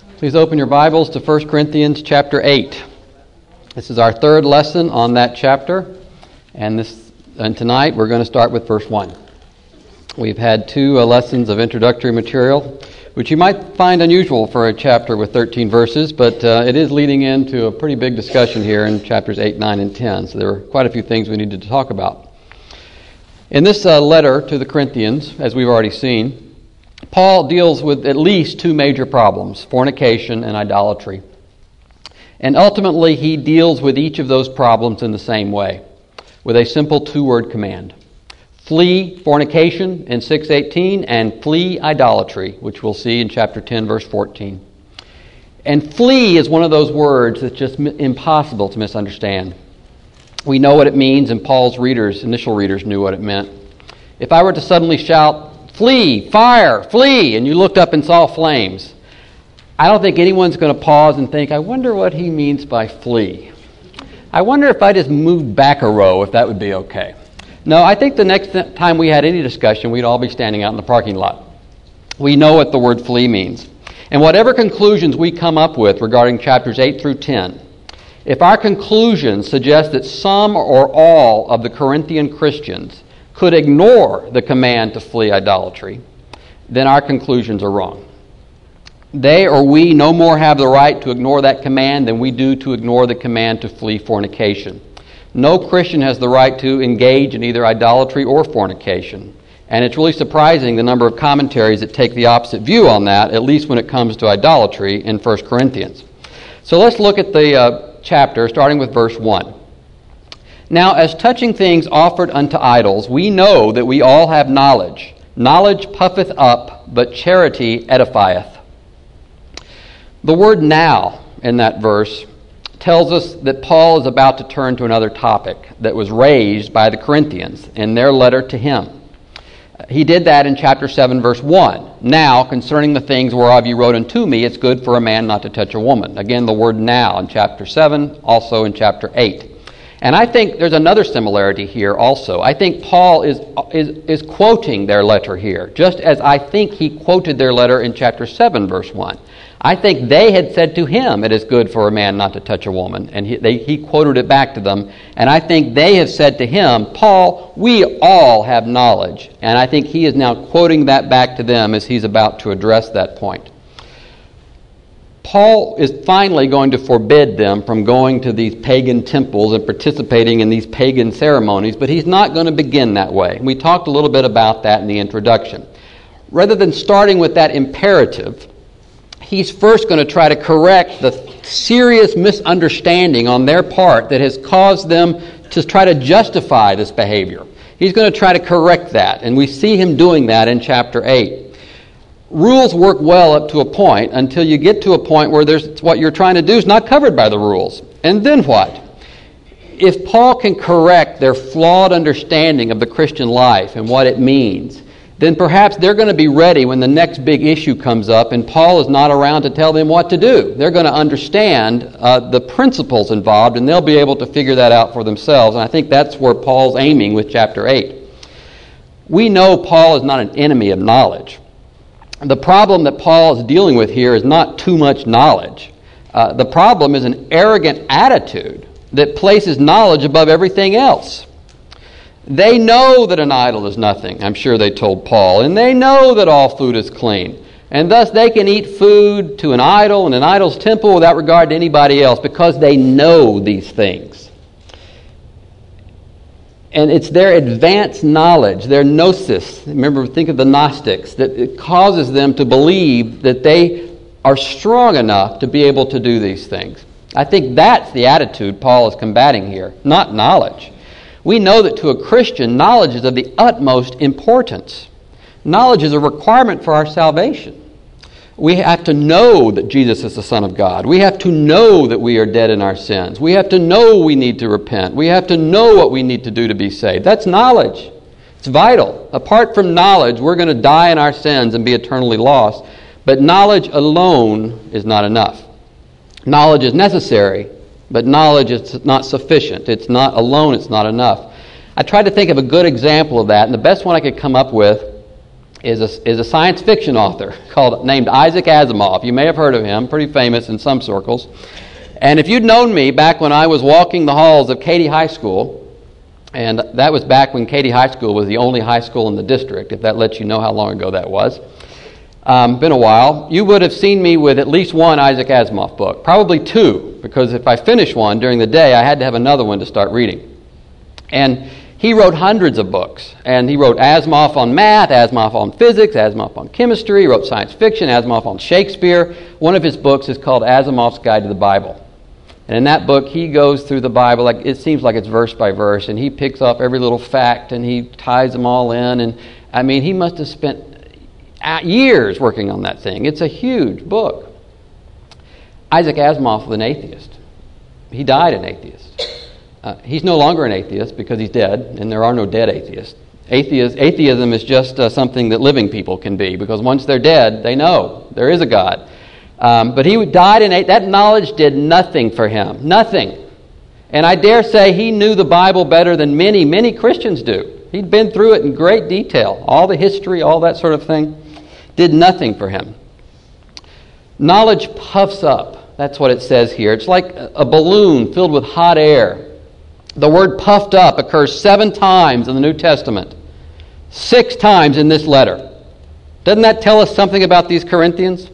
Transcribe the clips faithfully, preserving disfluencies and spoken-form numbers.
Please open your Bibles to First Corinthians chapter eight. This is our third lesson on that chapter, and this and tonight we're going to start with verse one. We've had two uh, lessons of introductory material, which you might find unusual for a chapter with thirteen verses, but uh, it is leading into a pretty big discussion here in chapters eight, nine, and ten, so there are quite a few things we needed to talk about. In this uh, letter to the Corinthians, as we've already seen, Paul deals with at least two major problems, fornication and idolatry. And ultimately, he deals with each of those problems in the same way, with a simple two-word command. Flee fornication in six eighteen and flee idolatry, which we'll see in chapter ten, verse fourteen. And flee is one of those words that's just impossible to misunderstand. We know what it means, and Paul's readers, initial readers, knew what it meant. If I were to suddenly shout, "Flee, fire, flee," and you looked up and saw flames, I don't think anyone's going to pause and think, I wonder what he means by flee. I wonder if I just moved back a row, if that would be okay. No, I think the next time we had any discussion, we'd all be standing out in the parking lot. We know what the word flee means. And whatever conclusions we come up with regarding chapters eight through ten, if our conclusions suggest that some or all of the Corinthian Christians could ignore the command to flee idolatry, then our conclusions are wrong. They or we no more have the right to ignore that command than we do to ignore the command to flee fornication. No Christian has the right to engage in either idolatry or fornication. And it's really surprising the number of commentaries that take the opposite view on that, at least when it comes to idolatry in First Corinthians. So let's look at the uh, chapter, starting with verse one. Now, as touching things offered unto idols, we know that we all have knowledge. Knowledge puffeth up, but charity edifieth. The word now in that verse tells us that Paul is about to turn to another topic that was raised by the Corinthians in their letter to him. He did that in chapter seven, verse one. Now, concerning the things whereof you wrote unto me, it's good for a man not to touch a woman. Again, the word now in chapter seven, also in chapter eight. And I think there's another similarity here also. I think Paul is, is, is quoting their letter here, just as I think he quoted their letter in chapter seven, verse one. I think they had said to him, it is good for a man not to touch a woman, and he, they, he quoted it back to them. And I think they have said to him, Paul, we all have knowledge. And I think he is now quoting that back to them as he's about to address that point. Paul is finally going to forbid them from going to these pagan temples and participating in these pagan ceremonies, but he's not going to begin that way. We talked a little bit about that in the introduction. Rather than starting with that imperative, he's first going to try to correct the serious misunderstanding on their part that has caused them to try to justify this behavior. He's going to try to correct that, and we see him doing that in chapter eight. Rules work well up to a point until you get to a point where there's what you're trying to do is not covered by the rules. And then what? If Paul can correct their flawed understanding of the Christian life and what it means, then perhaps they're going to be ready when the next big issue comes up and Paul is not around to tell them what to do. They're going to understand uh, the principles involved, and they'll be able to figure that out for themselves. And I think that's where Paul's aiming with chapter eight. We know Paul is not an enemy of knowledge. The problem that Paul is dealing with here is not too much knowledge. Uh, the problem is an arrogant attitude that places knowledge above everything else. They know that an idol is nothing, I'm sure they told Paul, and they know that all food is clean. And thus they can eat food to an idol and an idol's temple without regard to anybody else because they know these things. And it's their advanced knowledge, their gnosis, remember, think of the Gnostics, that it causes them to believe that they are strong enough to be able to do these things. I think that's the attitude Paul is combating here, not knowledge. We know that to a Christian, knowledge is of the utmost importance. Knowledge is a requirement for our salvation. We have to know that Jesus is the Son of God. We have to know that we are dead in our sins. We have to know we need to repent. We have to know what we need to do to be saved. That's knowledge. It's vital. Apart from knowledge, we're going to die in our sins and be eternally lost. But knowledge alone is not enough. Knowledge is necessary, but knowledge is not sufficient. It's not alone, it's not enough. I tried to think of a good example of that, and the best one I could come up with is a, is a science fiction author called named Isaac Asimov. You may have heard of him, pretty famous in some circles. And if you'd known me back when I was walking the halls of Katy High School, and that was back when Katy High School was the only high school in the district, if that lets you know how long ago that was, um, been a while, you would have seen me with at least one Isaac Asimov book, probably two, because if I finished one during the day, I had to have another one to start reading. And he wrote hundreds of books, and he wrote Asimov on math, Asimov on physics, Asimov on chemistry, he wrote science fiction, Asimov on Shakespeare. One of his books is called Asimov's Guide to the Bible. And in that book, he goes through the Bible, like it seems like it's verse by verse, and he picks up every little fact, and he ties them all in. And I mean, he must have spent years working on that thing. It's a huge book. Isaac Asimov was an atheist. He died an atheist. Uh, he's no longer an atheist because he's dead, and there are no dead atheists. Atheist, atheism is just uh, something that living people can be, because once they're dead, they know there is a God. Um, but he died in eight. That knowledge did nothing for him. Nothing. And I dare say he knew the Bible better than many, many Christians do. He'd been through it in great detail. All the history, all that sort of thing. Did nothing for him. Knowledge puffs up. That's what it says here. It's like a balloon filled with hot air. The word puffed up occurs seven times in the New Testament. Six times in this letter. Doesn't that tell us something about these Corinthians?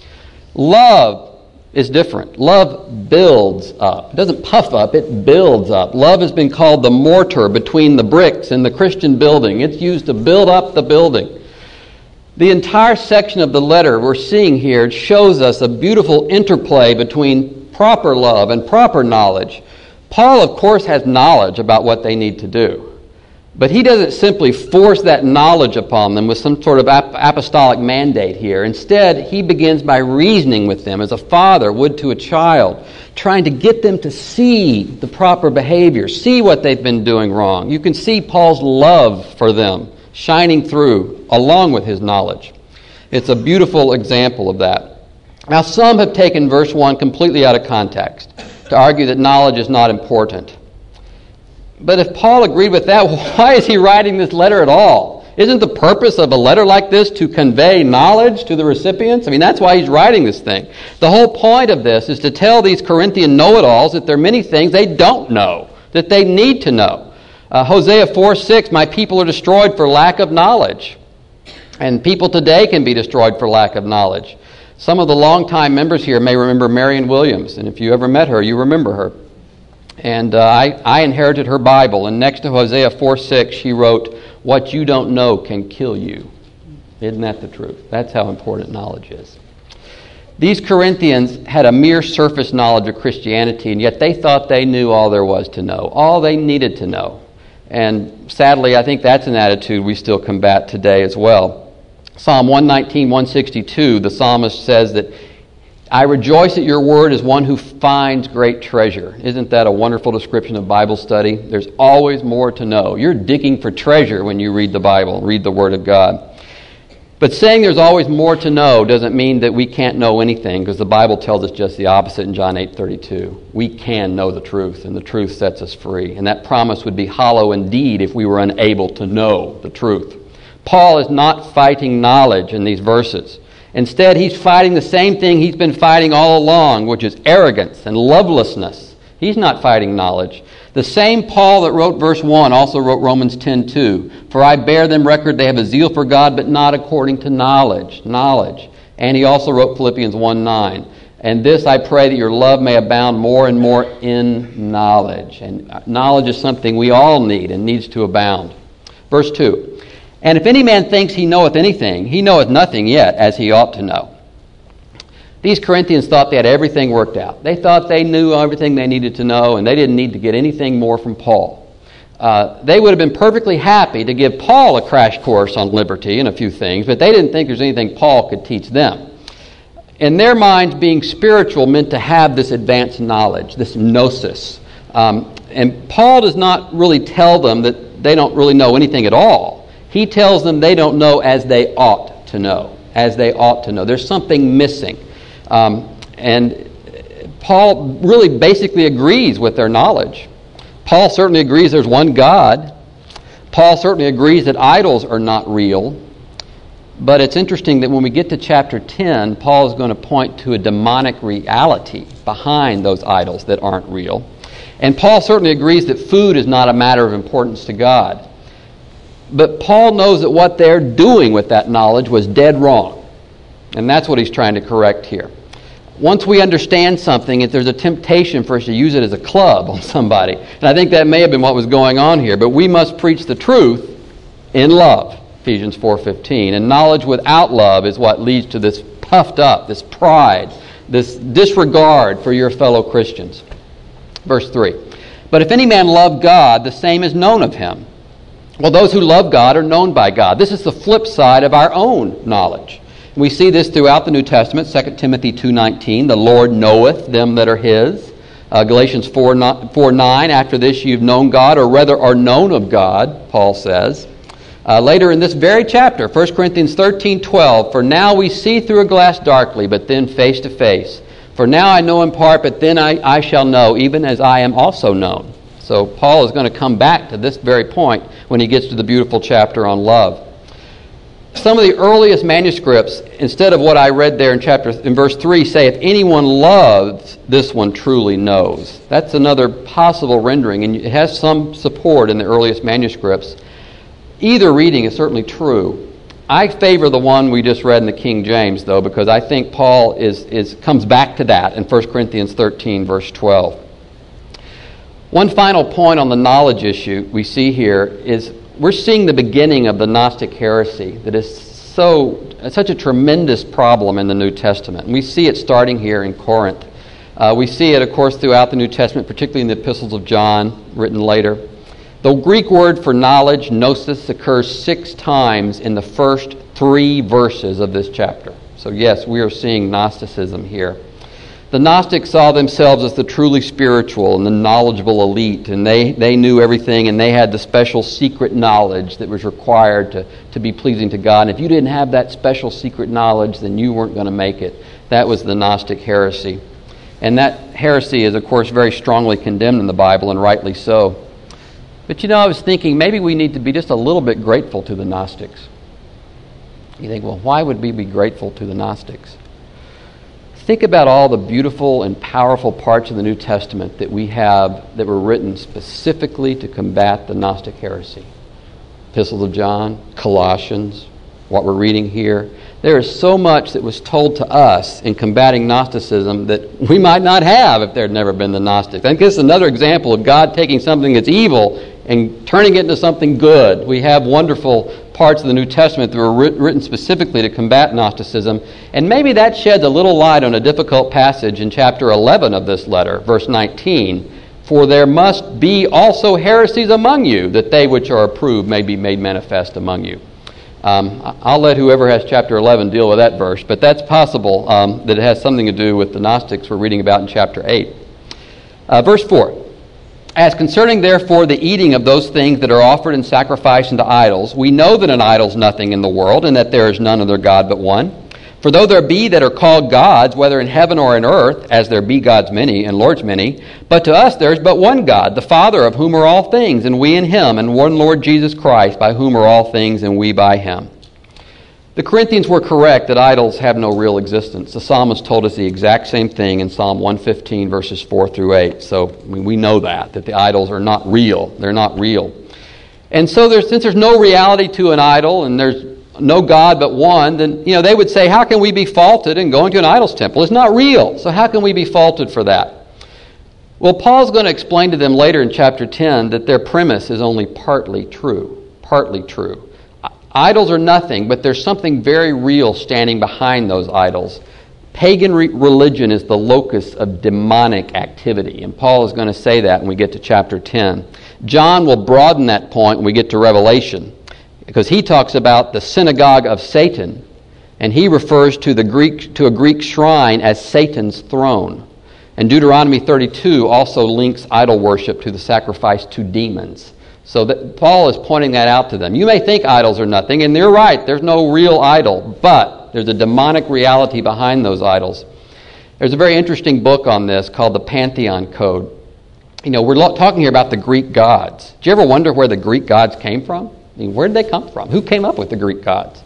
Love is different. Love builds up. It doesn't puff up, it builds up. Love has been called the mortar between the bricks in the Christian building. It's used to build up the building. The entire section of the letter we're seeing here shows us a beautiful interplay between proper love and proper knowledge. Paul, of course, has knowledge about what they need to do. But he doesn't simply force that knowledge upon them with some sort of ap- apostolic mandate here. Instead, he begins by reasoning with them as a father would to a child, trying to get them to see the proper behavior, see what they've been doing wrong. You can see Paul's love for them shining through along with his knowledge. It's a beautiful example of that. Now, some have taken verse one completely out of context to argue that knowledge is not important. But if Paul agreed with that, why is he writing this letter at all? Isn't the purpose of a letter like this to convey knowledge to the recipients? I mean, that's why he's writing this thing. The whole point of this is to tell these Corinthian know-it-alls that there are many things they don't know, that they need to know. Uh, Hosea four six, my people are destroyed for lack of knowledge. And people today can be destroyed for lack of knowledge. Some of the longtime members here may remember Marion Williams, and if you ever met her, you remember her. And uh, I, I inherited her Bible, and next to Hosea four six, she wrote, what you don't know can kill you. Isn't that the truth? That's how important knowledge is. These Corinthians had a mere surface knowledge of Christianity, and yet they thought they knew all there was to know, all they needed to know. And sadly, I think that's an attitude we still combat today as well. Psalm one nineteen, one sixty-two, the psalmist says that, I rejoice at your word as one who finds great treasure. Isn't that a wonderful description of Bible study? There's always more to know. You're digging for treasure when you read the Bible, read the Word of God. But saying there's always more to know doesn't mean that we can't know anything, because the Bible tells us just the opposite in John eight thirty-two. We can know the truth, and the truth sets us free. And that promise would be hollow indeed if we were unable to know the truth. Paul is not fighting knowledge in these verses. Instead, he's fighting the same thing he's been fighting all along, which is arrogance and lovelessness. He's not fighting knowledge. The same Paul that wrote verse one also wrote Romans ten two. For I bear them record they have a zeal for God, but not according to knowledge. Knowledge. And he also wrote Philippians one nine. And this I pray that your love may abound more and more in knowledge. And knowledge is something we all need and needs to abound. Verse two. And if any man thinks he knoweth anything, he knoweth nothing yet, as he ought to know. These Corinthians thought they had everything worked out. They thought they knew everything they needed to know, and they didn't need to get anything more from Paul. Uh, they would have been perfectly happy to give Paul a crash course on liberty and a few things, but they didn't think there's anything Paul could teach them. In their minds, being spiritual meant to have this advanced knowledge, this gnosis. Um, and Paul does not really tell them that they don't really know anything at all. He tells them they don't know as they ought to know, as they ought to know. There's something missing. Um, and Paul really basically agrees with their knowledge. Paul certainly agrees there's one God. Paul certainly agrees that idols are not real. But it's interesting that when we get to chapter ten, Paul is going to point to a demonic reality behind those idols that aren't real. And Paul certainly agrees that food is not a matter of importance to God. But Paul knows that what they're doing with that knowledge was dead wrong. And that's what he's trying to correct here. Once we understand something, if there's a temptation for us to use it as a club on somebody, and I think that may have been what was going on here, but we must preach the truth in love, Ephesians four fifteen. And knowledge without love is what leads to this puffed up, this pride, this disregard for your fellow Christians. Verse three, but if any man love God, the same is known of him. Well, those who love God are known by God. This is the flip side of our own knowledge. We see this throughout the New Testament, Second Timothy two nineteen, the Lord knoweth them that are his. Uh, Galatians four nine, after this you've known God, or rather are known of God, Paul says. Uh, later in this very chapter, First Corinthians thirteen twelve, for now we see through a glass darkly, but then face to face. For now I know in part, but then I, I shall know, even as I am also known. So Paul is going to come back to this very point when he gets to the beautiful chapter on love. Some of the earliest manuscripts, instead of what I read there in chapter in verse three, say, if anyone loves, this one truly knows. That's another possible rendering, and it has some support in the earliest manuscripts. Either reading is certainly true. I favor the one we just read in the King James, though, because I think Paul is, is comes back to that in First Corinthians thirteen, verse twelve. One final point on the knowledge issue we see here is we're seeing the beginning of the Gnostic heresy that is so such a tremendous problem in the New Testament. And we see it starting here in Corinth. Uh, we see it, of course, throughout the New Testament, particularly in the epistles of John, written later. The Greek word for knowledge, gnosis, occurs six times in the first three verses of this chapter. So yes, we are seeing Gnosticism here. The Gnostics saw themselves as the truly spiritual and the knowledgeable elite, and they, they knew everything, and they had the special secret knowledge that was required to, to be pleasing to God. And if you didn't have that special secret knowledge, then you weren't going to make it. That was the Gnostic heresy. And that heresy is, of course, very strongly condemned in the Bible, and rightly so. But you know, I was thinking maybe we need to be just a little bit grateful to the Gnostics. You think, well, why would we be grateful to the Gnostics? Think about all the beautiful and powerful parts of the New Testament that we have that were written specifically to combat the Gnostic heresy. Epistles of John, Colossians, what we're reading here. There is so much that was told to us in combating Gnosticism that we might not have if there had never been the Gnostics. I think this is another example of God taking something that's evil and turning it into something good. We have wonderful parts of the New Testament that were writ- written specifically to combat Gnosticism. And maybe that sheds a little light on a difficult passage in chapter eleven of this letter, verse nineteen. For there must be also heresies among you, that they which are approved may be made manifest among you. Um, I'll let whoever has chapter eleven deal with that verse, but that's possible um, that it has something to do with the Gnostics we're reading about in chapter eight. Uh, verse four. As concerning, therefore, the eating of those things that are offered in sacrifice unto idols, we know that an idol is nothing in the world, and that there is none other God but one. For though there be that are called gods, whether in heaven or in earth, as there be gods many, and lords many, but to us there is but one God, the Father, of whom are all things, and we in him, and one Lord Jesus Christ, by whom are all things, and we by him. The Corinthians were correct that idols have no real existence. The psalmist told us the exact same thing in Psalm one fifteen, verses four through eight. So I mean, we know that, that the idols are not real. They're not real. And so there's, since there's no reality to an idol, and there's no God but one, then you know they would say, how can we be faulted in going to an idol's temple? It's not real. So how can we be faulted for that? Well, Paul's going to explain to them later in chapter ten that their premise is only partly true. Partly true. Idols are nothing, but there's something very real standing behind those idols. Pagan re- religion is the locus of demonic activity, and Paul is going to say that when we get to chapter ten. John will broaden that point when we get to Revelation, because he talks about the synagogue of Satan, and he refers to the Greek to a Greek shrine as Satan's throne. And Deuteronomy thirty-two also links idol worship to the sacrifice to demons. So that Paul is pointing that out to them. You may think idols are nothing, and they're right. There's no real idol, but there's a demonic reality behind those idols. There's a very interesting book on this called the Pantheon Code. You know, we're talking here about the Greek gods. Do you ever wonder where the Greek gods came from? I mean, where did they come from? Who came up with the Greek gods?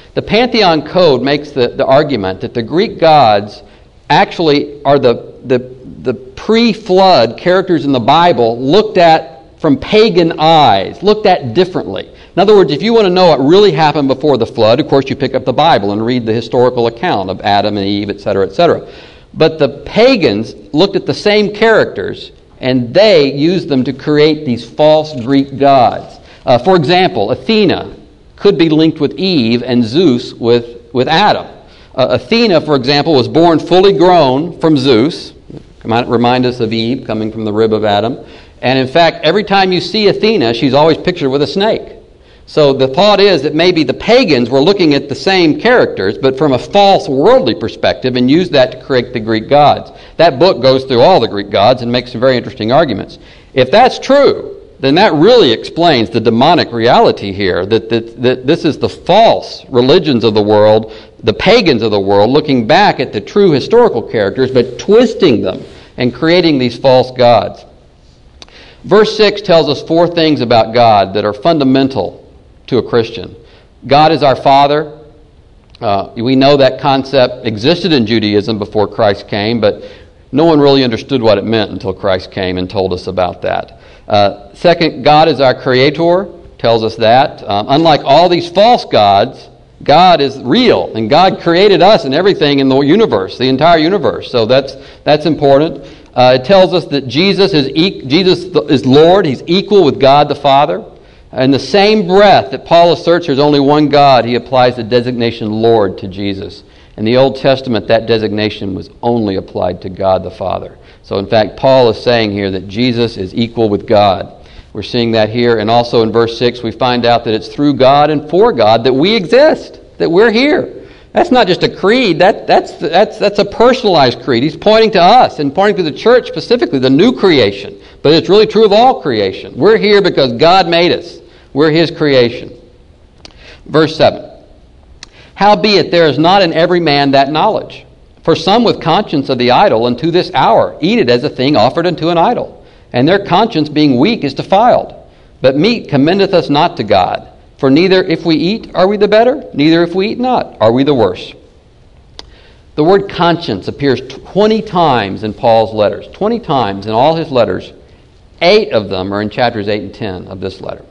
The Pantheon Code makes the, the argument that the Greek gods actually are the, the, the pre-flood characters in the Bible looked at from pagan eyes, looked at differently. In other words, if you want to know what really happened before the flood, of course you pick up the Bible and read the historical account of Adam and Eve, et cetera, et cetera. But the pagans looked at the same characters and they used them to create these false Greek gods. Uh, for example, Athena could be linked with Eve and Zeus with, with Adam. Uh, Athena, for example, was born fully grown from Zeus. Might remind us of Eve coming from the rib of Adam. And in fact, every time you see Athena, she's always pictured with a snake. So the thought is that maybe the pagans were looking at the same characters, but from a false worldly perspective, and used that to create the Greek gods. That book goes through all the Greek gods and makes some very interesting arguments. If that's true, then that really explains the demonic reality here, that, that, that this is the false religions of the world, the pagans of the world, looking back at the true historical characters, but twisting them and creating these false gods. Verse six tells us four things about God that are fundamental to a Christian. God is our Father. Uh, we know that concept existed in Judaism before Christ came, but no one really understood what it meant until Christ came and told us about that. Uh, second, God is our Creator, tells us that. Um, unlike all these false gods, God is real, and God created us and everything in the universe, the entire universe. So that's that's important. Uh, it tells us that Jesus is e- Jesus is Lord. He's equal with God the Father. In the same breath that Paul asserts there's only one God, he applies the designation Lord to Jesus. In the Old Testament, that designation was only applied to God the Father. So in fact, Paul is saying here that Jesus is equal with God. We're seeing that here. And also in verse six, we find out that it's through God and for God that we exist, that we're here. That's not just a creed. That, that's, that's, that's a personalized creed. He's pointing to us and pointing to the church specifically, the new creation. But it's really true of all creation. We're here because God made us. We're His creation. Verse seven. Howbeit there is not in every man that knowledge. For some with conscience of the idol unto this hour eat it as a thing offered unto an idol. And their conscience being weak is defiled. But meat commendeth us not to God. For neither if we eat are we the better, neither if we eat not are we the worse. The word conscience appears twenty times in Paul's letters. twenty times in all his letters. Eight of them are in chapters eight and ten of this letter.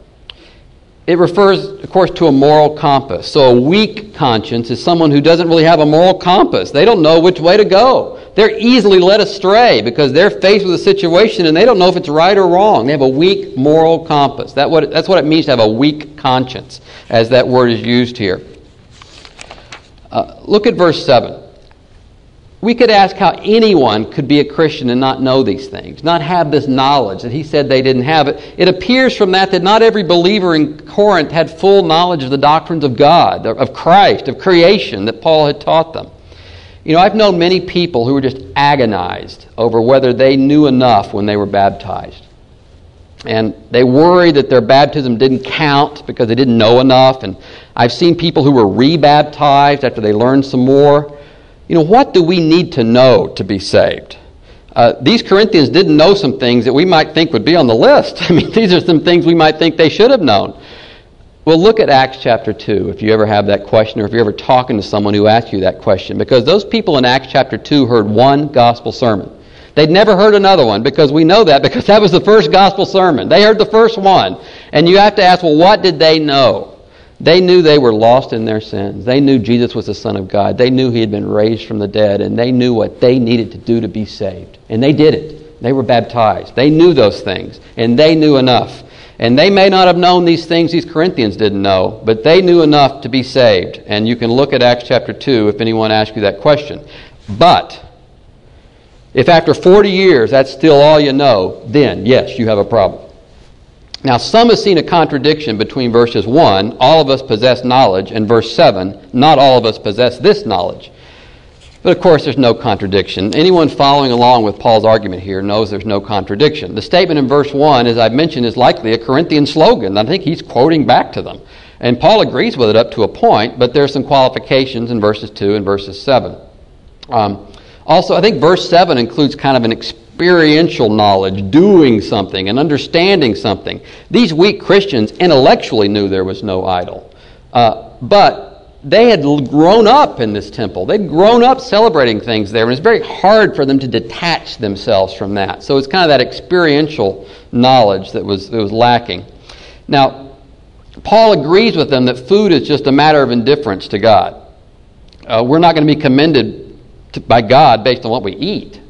It refers, of course, to a moral compass. So a weak conscience is someone who doesn't really have a moral compass. They don't know which way to go. They're easily led astray because they're faced with a situation and they don't know if it's right or wrong. They have a weak moral compass. That what, that's what it means to have a weak conscience, as that word is used here. Uh, look at verse seven. We could ask how anyone could be a Christian and not know these things, not have this knowledge that he said they didn't have. It, it appears from that that not every believer in Corinth had full knowledge of the doctrines of God, of Christ, of creation that Paul had taught them. You know, I've known many people who were just agonized over whether they knew enough when they were baptized. And they worried that their baptism didn't count because they didn't know enough. And I've seen people who were re-baptized after they learned some more. You know, what do we need to know to be saved? Uh, these Corinthians didn't know some things that we might think would be on the list. I mean, these are some things we might think they should have known. Well, look at Acts chapter two, if you ever have that question, or if you're ever talking to someone who asks you that question. Because those people in Acts chapter two heard one gospel sermon. They'd never heard another one, because we know that, because that was the first gospel sermon. They heard the first one. And you have to ask, well, what did they know? They knew they were lost in their sins. They knew Jesus was the Son of God. They knew He had been raised from the dead, and they knew what they needed to do to be saved. And they did it. They were baptized. They knew those things, and they knew enough. And they may not have known these things these Corinthians didn't know, but they knew enough to be saved. And you can look at Acts chapter two if anyone asks you that question. But if after forty years that's still all you know, then yes, you have a problem. Now, some have seen a contradiction between verses one, all of us possess knowledge, and verse seven, not all of us possess this knowledge. But of course, there's no contradiction. Anyone following along with Paul's argument here knows there's no contradiction. The statement in verse one, as I've mentioned, is likely a Corinthian slogan. I think he's quoting back to them. And Paul agrees with it up to a point, but there's some qualifications in verses two and verses seven. Um, also, I think verse seven includes kind of an experience. Experiential knowledge, doing something and understanding something. These weak Christians intellectually knew there was no idol. Uh, but they had grown up in this temple. They'd grown up celebrating things there, and it's very hard for them to detach themselves from that. So it's kind of that experiential knowledge that was, that was lacking. Now, Paul agrees with them that food is just a matter of indifference to God. Uh, we're not going to be commended to, by God based on what we eat.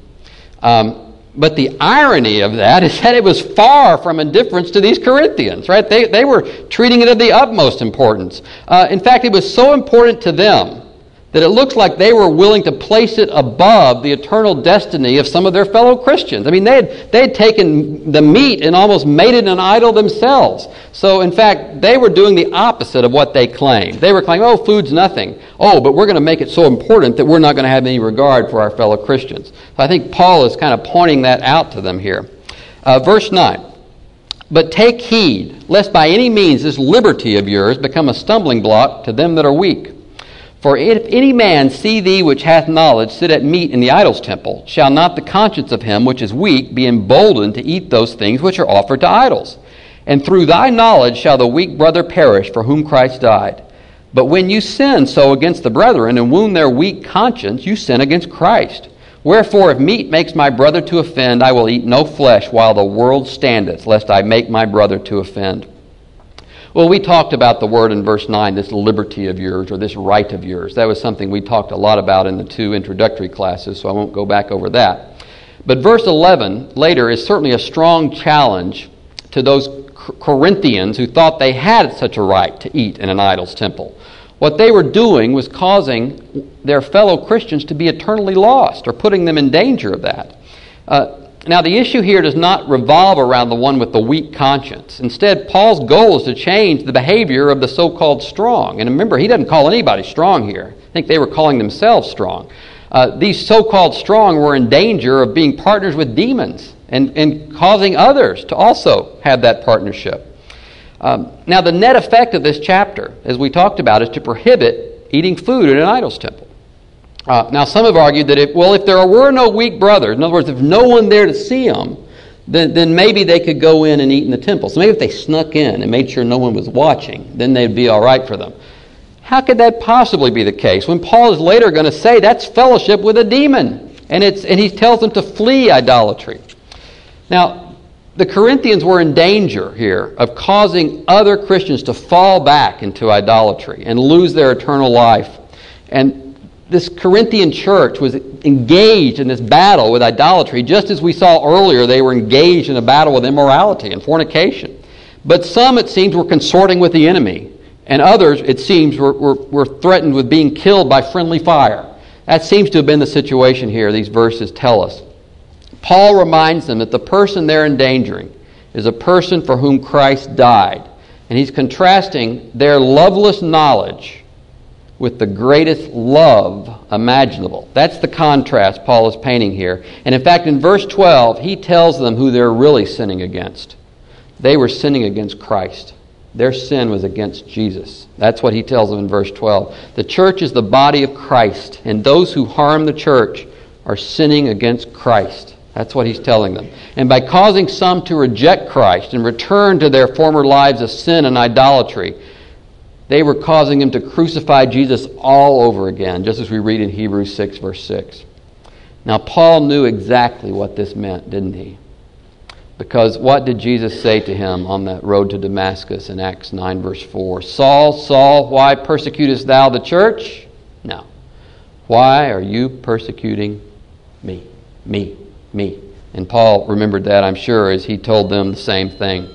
Um, But the irony of that is that it was far from indifference to these Corinthians, right? They, they were treating it of the utmost importance. Uh, in fact, it was so important to them that it looks like they were willing to place it above the eternal destiny of some of their fellow Christians. I mean, they had, they had taken the meat and almost made it an idol themselves. So, in fact, they were doing the opposite of what they claimed. They were claiming, oh, food's nothing. Oh, but we're going to make it so important that we're not going to have any regard for our fellow Christians. So I think Paul is kind of pointing that out to them here. Uh, verse nine. But take heed, lest by any means this liberty of yours become a stumbling block to them that are weak. For if any man see thee which hath knowledge sit at meat in the idol's temple, shall not the conscience of him which is weak be emboldened to eat those things which are offered to idols? And through thy knowledge shall the weak brother perish for whom Christ died. But when you sin so against the brethren and wound their weak conscience, you sin against Christ. Wherefore, if meat makes my brother to offend, I will eat no flesh while the world standeth, lest I make my brother to offend. Well, we talked about the word in verse nine, this liberty of yours, or this right of yours. That was something we talked a lot about in the two introductory classes, so I won't go back over that. But verse eleven later is certainly a strong challenge to those Corinthians who thought they had such a right to eat in an idol's temple. What they were doing was causing their fellow Christians to be eternally lost, or putting them in danger of that. Uh, Now, the issue here does not revolve around the one with the weak conscience. Instead, Paul's goal is to change the behavior of the so-called strong. And remember, he doesn't call anybody strong here. I think they were calling themselves strong. Uh, these so-called strong were in danger of being partners with demons and, and causing others to also have that partnership. Um, now, the net effect of this chapter, as we talked about, is to prohibit eating food in an idol's temple. Uh, now, some have argued that if, well, if there were no weak brothers, in other words, if no one there to see them, then, then maybe they could go in and eat in the temple. So maybe if they snuck in and made sure no one was watching, then they'd be all right for them. How could that possibly be the case when Paul is later going to say that's fellowship with a demon, and it's and he tells them to flee idolatry? Now, the Corinthians were in danger here of causing other Christians to fall back into idolatry and lose their eternal life. And this Corinthian church was engaged in this battle with idolatry, just as we saw earlier they were engaged in a battle with immorality and fornication. But some, it seems, were consorting with the enemy, and others, it seems, were, were, were threatened with being killed by friendly fire. That seems to have been the situation here, these verses tell us. Paul reminds them that the person they're endangering is a person for whom Christ died, and he's contrasting their loveless knowledge with the greatest love imaginable. That's the contrast Paul is painting here. And in fact, in verse twelve, he tells them who they're really sinning against. They were sinning against Christ. Their sin was against Jesus. That's what he tells them in verse twelve. The church is the body of Christ, and those who harm the church are sinning against Christ. That's what he's telling them. And by causing some to reject Christ and return to their former lives of sin and idolatry, they were causing him to crucify Jesus all over again, just as we read in Hebrews six, verse six. Now, Paul knew exactly what this meant, didn't he? Because what did Jesus say to him on that road to Damascus in Acts nine, verse four? Saul, Saul, why persecutest thou the church? No. Why are you persecuting me? Me. Me. And Paul remembered that, I'm sure, as he told them the same thing.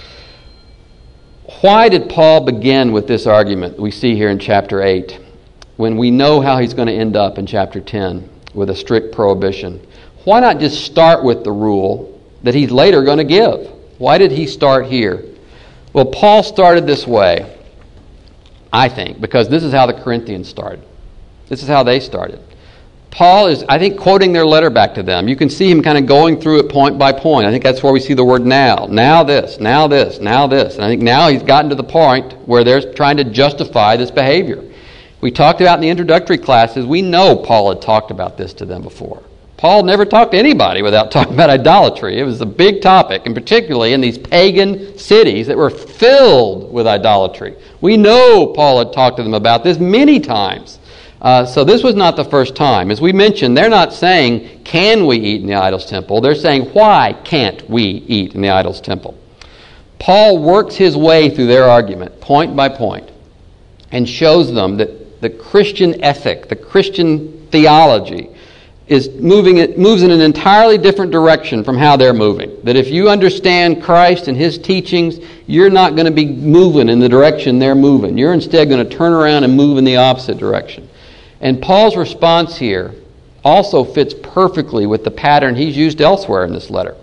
Why did Paul begin with this argument we see here in chapter eight, when we know how he's going to end up in chapter ten with a strict prohibition? Why not just start with the rule that he's later going to give? Why did he start here? Well, Paul started this way, I think, because this is how the Corinthians started. This is how they started. Paul is, I think, quoting their letter back to them. You can see him kind of going through it point by point. I think that's where we see the word now. Now this, now this, now this. And I think now he's gotten to the point where they're trying to justify this behavior. We talked about in the introductory classes, we know Paul had talked about this to them before. Paul never talked to anybody without talking about idolatry. It was a big topic, and particularly in these pagan cities that were filled with idolatry. We know Paul had talked to them about this many times. Uh, so this was not the first time. As we mentioned, they're not saying, can we eat in the idol's temple? They're saying, why can't we eat in the idol's temple? Paul works his way through their argument, point by point, and shows them that the Christian ethic, the Christian theology, is moving it moves in an entirely different direction from how they're moving. That if you understand Christ and His teachings, you're not going to be moving in the direction they're moving. You're instead going to turn around and move in the opposite direction. And Paul's response here also fits perfectly with the pattern he's used elsewhere in this letter.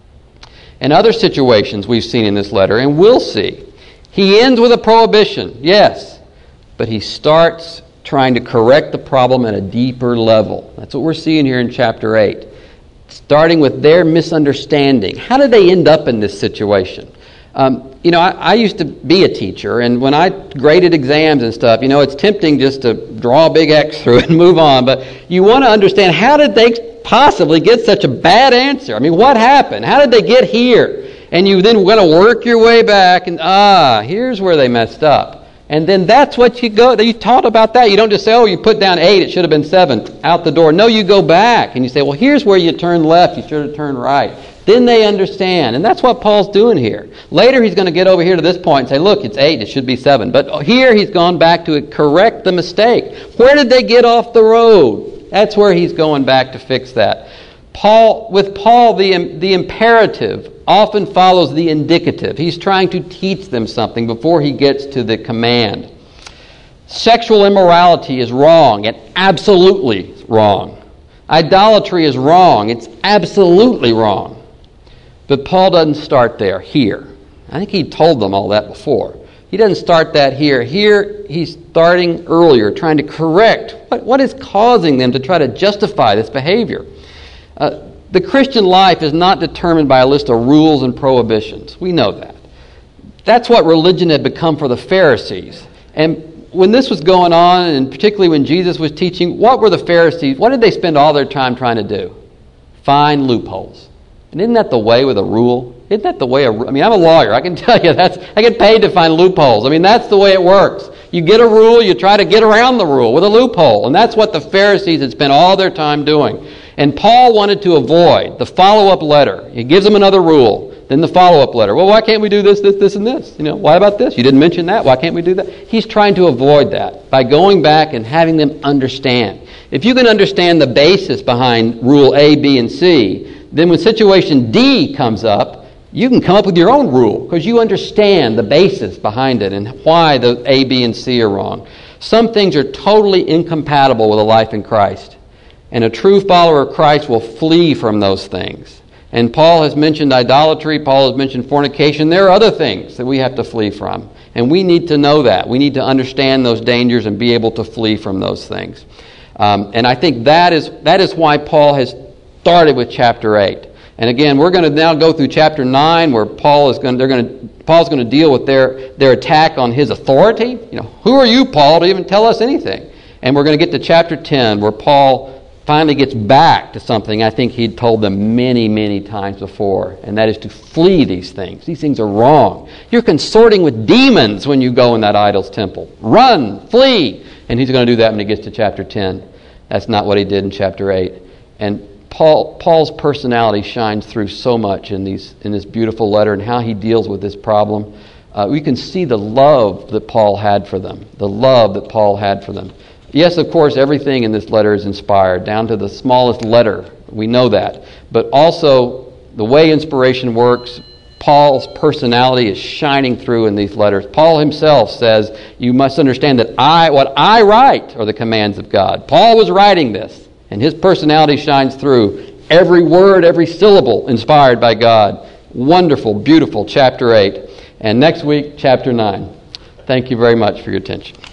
In other situations we've seen in this letter, and we'll see, he ends with a prohibition, yes, but he starts trying to correct the problem at a deeper level. That's what we're seeing here in chapter eight. Starting with their misunderstanding. How did they end up in this situation? Um, you know, I, I used to be a teacher, and when I graded exams and stuff, you know, it's tempting just to draw a big X through it and move on, but you want to understand, how did they possibly get such a bad answer? I mean, what happened? How did they get here? And you then want to work your way back, and ah, here's where they messed up. And then that's what you go, you taught about that. You don't just say, oh, you put down eight, it should have been seven, out the door. No, you go back and you say, well, here's where you turn left, you should have turned right. Then they understand. And that's what Paul's doing here. Later he's going to get over here to this point and say, look, it's eight, it should be seven. But here he's gone back to correct the mistake. Where did they get off the road? That's where he's going back to fix that. Paul, with Paul, the, the imperative often follows the indicative. He's trying to teach them something before he gets to the command. Sexual immorality is wrong, and absolutely wrong. Idolatry is wrong, it's absolutely wrong. But Paul doesn't start there, here. I think he told them all that before. He doesn't start that here. Here, he's starting earlier, trying to correct what, what is causing them to try to justify this behavior. Uh, the Christian life is not determined by a list of rules and prohibitions. We know that. That's what religion had become for the Pharisees. And when this was going on, and particularly when Jesus was teaching, what were the Pharisees, what did they spend all their time trying to do? Find loopholes. And isn't that the way with a rule? Isn't that the way, a, I mean, I'm a lawyer. I can tell you, that's I get paid to find loopholes. I mean, that's the way it works. You get a rule, you try to get around the rule with a loophole. And that's what the Pharisees had spent all their time doing. And Paul wanted to avoid the follow-up letter. He gives them another rule. Then the follow-up letter. Well, why can't we do this, this, this, and this? You know, why about this? You didn't mention that. Why can't we do that? He's trying to avoid that by going back and having them understand. If you can understand the basis behind rule A, B, and C, then when situation D comes up, you can come up with your own rule because you understand the basis behind it and why the A, B, and C are wrong. Some things are totally incompatible with a life in Christ. And a true follower of Christ will flee from those things. And Paul has mentioned idolatry. Paul has mentioned fornication. There are other things that we have to flee from. And we need to know that. We need to understand those dangers and be able to flee from those things. Um, and I think that is that is why Paul has started with chapter eight. And again, we're going to now go through chapter nine, where Paul is going. They're going to. Paul's going to deal with their their attack on his authority. You know, who are you, Paul, to even tell us anything? And we're going to get to chapter ten, where Paul finally gets back to something I think he'd told them many, many times before, and that is to flee these things. These things are wrong. You're consorting with demons when you go in that idol's temple. Run, flee. And he's going to do that when he gets to chapter ten. That's not what he did in chapter eight. And Paul, Paul's personality shines through so much in these in this beautiful letter and how he deals with this problem. Uh, we can see the love that Paul had for them, the love that Paul had for them. Yes, of course, everything in this letter is inspired, down to the smallest letter. We know that. But also, the way inspiration works, Paul's personality is shining through in these letters. Paul himself says, you must understand that I, what I write are the commands of God. Paul was writing this, and his personality shines through. Every word, every syllable inspired by God. Wonderful, beautiful chapter eight. And next week, chapter nine. Thank you very much for your attention.